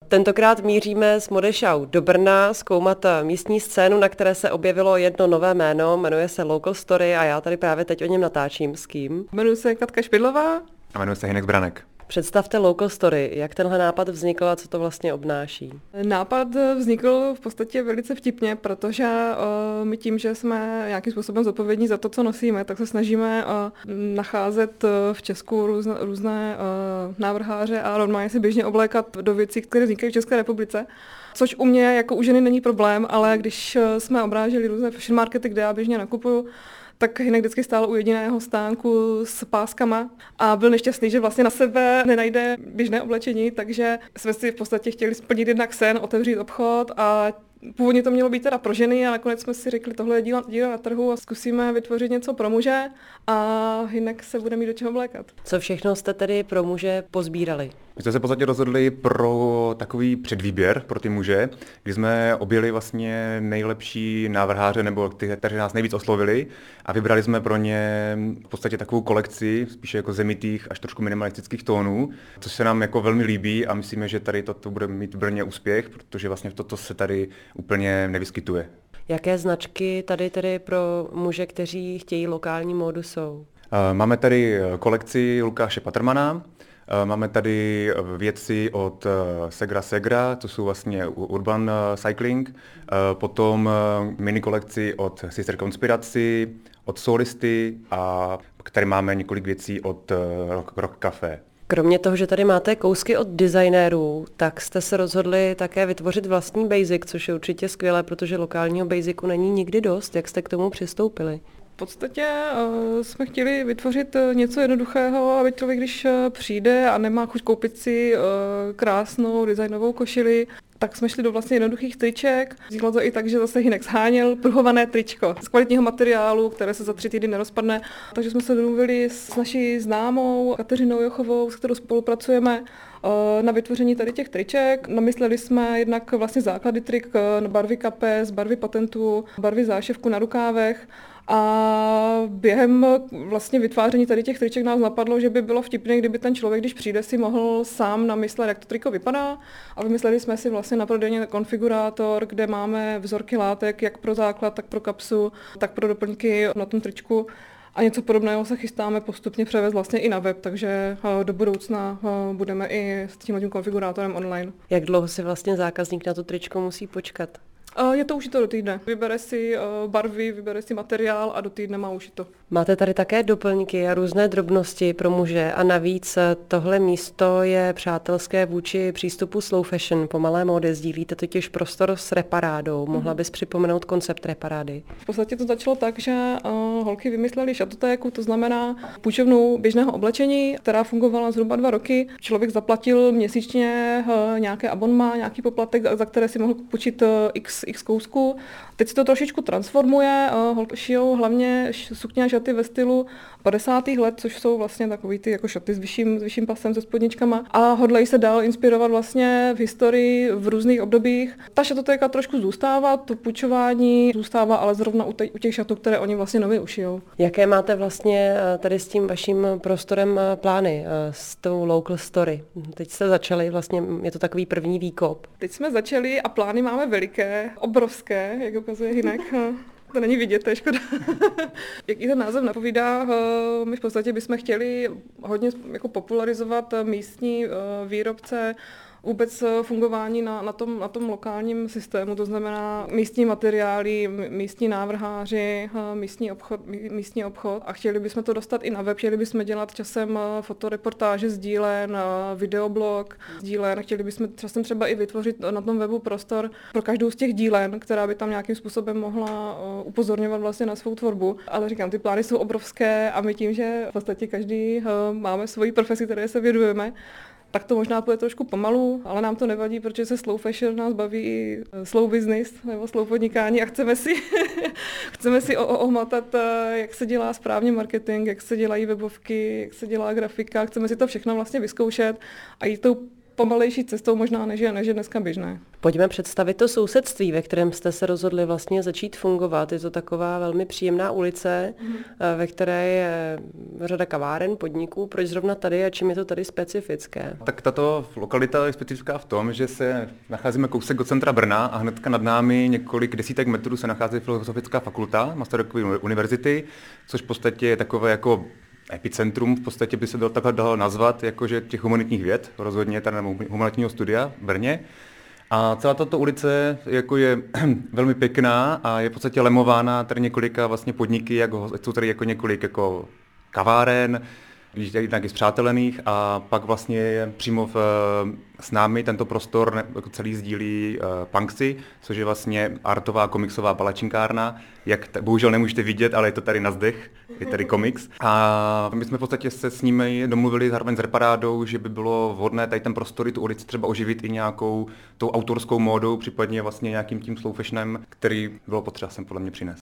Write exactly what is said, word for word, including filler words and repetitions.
Tentokrát míříme s Modešau do Brna zkoumat místní scénu, na které se objevilo jedno nové jméno, jmenuje se Local Story a já tady právě teď o něm natáčím. S kým? Jmenuji se Katka Špidlová. A jmenuji se Hynek Branek. Představte Local Story, jak tenhle nápad vznikl a co to vlastně obnáší? Nápad vznikl v podstatě velice vtipně, protože uh, my tím, že jsme nějakým způsobem zodpovědní za to, co nosíme, tak se snažíme uh, nacházet uh, v Česku různé, různé uh, návrháře a normálně se běžně oblékat do věcí, které vznikají v České republice. Což u mě jako u ženy není problém, ale když jsme obráželi různé fashion markety, kde já běžně nakupuju, tak Hynek vždycky stál u jediného stánku s páskama a byl nešťastný, že vlastně na sebe nenajde běžné oblečení, takže jsme si v podstatě chtěli splnit jednak sen, otevřít obchod a původně to mělo být teda pro ženy a nakonec jsme si řekli, tohle je díl, díl na trhu a zkusíme vytvořit něco pro muže a Hynek se bude mít do čeho oblékat. Co všechno jste tedy pro muže pozbírali? My jsme se v podstatě rozhodli pro takový předvýběr pro ty muže, kdy jsme objeli vlastně nejlepší návrháře nebo ty, kteří nás nejvíc oslovili a vybrali jsme pro ně v podstatě takovou kolekci, spíše jako zemitých až trošku minimalistických tónů, což se nám jako velmi líbí a myslíme, že tady toto bude mít v Brně úspěch, protože vlastně toto se tady úplně nevyskytuje. Jaké značky tady tedy pro muže, kteří chtějí lokální módu, jsou? Máme tady kolekci Lukáše Patrmana, máme tady věci od Segra Segra, to jsou vlastně Urban Cycling, potom mini kolekci od Sister Conspiracy, od Solisty a tady máme několik věcí od Rock, Rock Café. Kromě toho, že tady máte kousky od designérů, tak jste se rozhodli také vytvořit vlastní basic, což je určitě skvělé, protože lokálního basicu není nikdy dost. Jak jste k tomu přistoupili? V podstatě uh, jsme chtěli vytvořit něco jednoduchého, aby člověk, když přijde a nemá chuť koupit si uh, krásnou designovou košili, tak jsme šli do vlastně jednoduchých triček. Vzniklo to i tak, že zase Hynek sháněl pruhované tričko z kvalitního materiálu, které se za tři týdny nerozpadne. Takže jsme se domluvili s naší známou Kateřinou Jochovou, s kterou spolupracujeme na vytvoření tady těch triček. Namysleli jsme jednak vlastně základy trik, barvy kapes, barvy patentů, barvy záševku na rukávech. A během vlastně vytváření tady těch triček nás napadlo, že by bylo vtipné, kdyby ten člověk, když přijde, si mohl sám namyslet, jak to triko vypadá. A vymysleli jsme si vlastně na prodejně konfigurátor, kde máme vzorky látek, jak pro základ, tak pro kapsu, tak pro doplňky na tom tričku. A něco podobného se chystáme postupně převést vlastně i na web, takže do budoucna budeme i s tímhle tím konfigurátorem online. Jak dlouho si vlastně zákazník na to tričko musí počkat? Je to ušito do týdne. Vybere si barvy, vybere si materiál a do týdne má ušito. Máte tady také doplňky a různé drobnosti pro muže a navíc tohle místo je přátelské vůči přístupu slow fashion, pomalé módy. Sdílíte totiž prostor s reparádou. Mohla bys připomenout koncept reparády? V podstatě to začalo tak, že uh, holky vymysleli šatotéku, to znamená půjčovnu běžného oblečení, která fungovala zhruba dva roky. Člověk zaplatil měsíčně uh, nějaké abonma, nějaký poplatek, za které si mohl půjčit uh, x, x kousků. Teď se to trošičku transformuje, uh, holky šijou hlavně sukně a šaty ve stylu padesátých let, což jsou vlastně takový ty jako šaty s vyšším, s vyšším pasem, se spodničkama a hodlají se dál inspirovat vlastně v historii v různých obdobích. Ta šatotéka trošku zůstává, to půjčování zůstává, ale zrovna u, te, u těch šatů, které oni vlastně nově ušijou. Jaké máte vlastně tady s tím vaším prostorem plány, s tou Local Story? Teď jste začali, vlastně je to takový první výkop. Teď jsme začali a plány máme veliké, obrovské, jak ukazuje Hynek. To není vidět, to je škoda. Jak i ten název napovídá, my v podstatě bychom chtěli hodně jako popularizovat místní výrobce, vůbec fungování na, na, tom, na tom lokálním systému, to znamená místní materiály, místní návrháři, místní obchod, místní obchod a chtěli bychom to dostat i na web, chtěli bychom dělat časem fotoreportáže sdílen, videoblog sdílen, chtěli bychom časem třeba i vytvořit na tom webu prostor pro každou z těch dílen, která by tam nějakým způsobem mohla upozorňovat vlastně na svou tvorbu. Ale říkám, ty plány jsou obrovské a my tím, že v podstatě každý máme svoji profesi, které se věnujeme, tak to možná půjde trošku pomalu, ale nám to nevadí, protože se slow fashion nás baví i slow business nebo slow podnikání a chceme si, chceme si ohmatat, jak se dělá správně marketing, jak se dělají webovky, jak se dělá grafika, chceme si to všechno vlastně vyzkoušet a jít tou pomalejší cestou možná, než je, než je dneska běžné. Pojďme představit to sousedství, ve kterém jste se rozhodli vlastně začít fungovat. Je to taková velmi příjemná ulice, mm. ve které je řada kaváren, podniků. Proč zrovna tady a čím je to tady specifické? Tak tato lokalita je specifická v tom, že se nacházíme kousek od centra Brna a hnedka nad námi několik desítek metrů se nachází Filozofická fakulta Masarykovy univerzity, což v podstatě je takové jako epicentrum, v podstatě by se dalo takhle dalo nazvat, jakože těch humanitních věd, rozhodně tady humanitního studia v Brně. A celá tato ulice jako je velmi pěkná a je v podstatě lemována tady několika vlastně podniky, jako, jsou tady jako několik jako kaváren, jednak i zpřátelených a pak vlastně je přímo v, s námi tento prostor jako celý sdílí uh, Punksy, což je vlastně artová komiksová palačinkárna. Jak t- bohužel nemůžete vidět, ale je to tady na zdech, je tady komiks. A my jsme v podstatě se s nimi domluvili zároveň s Reparádou, že by bylo vhodné tady ten prostor i tu ulici třeba oživit i nějakou tou autorskou módou, případně vlastně nějakým tím slow fashionem, který bylo potřeba sem podle mě přinést.